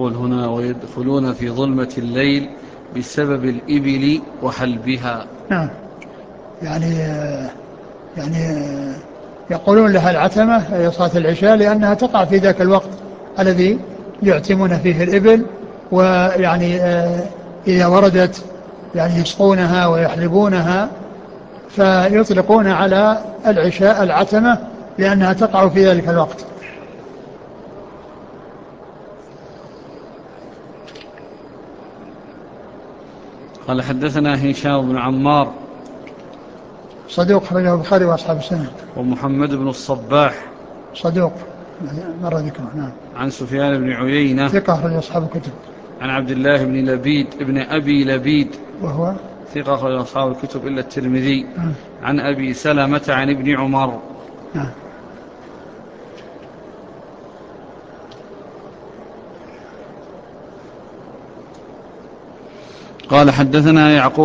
يقول هنا ويدخلون في ظلمة الليل بسبب الإبل وحلبها. نعم. يعني يقولون لها العتمة هي صلاة العشاء لأنها تقع في ذاك الوقت الذي يعتمون فيه الإبل. ويعني إذا وردت يعني يسقونها ويحلبونها فيطلقون على العشاء العتمة لأنها تقع في ذلك الوقت. قال حدثنا هشام بن عمار صدوق خرجه البخاري وأصحاب السنة. ومحمد بن الصباح صدوق مرة ذكره. نعم. عن سفيان بن عيينة ثقة أخرج أصحاب الكتب. عن عبد الله بن لبيد ابن أبي لبيد وهو ثقة أخرج أصحاب الكتب إلا الترمذي. نعم. عن أبي سلمة عن ابن عمر. نعم. قال حدثنا يعقوب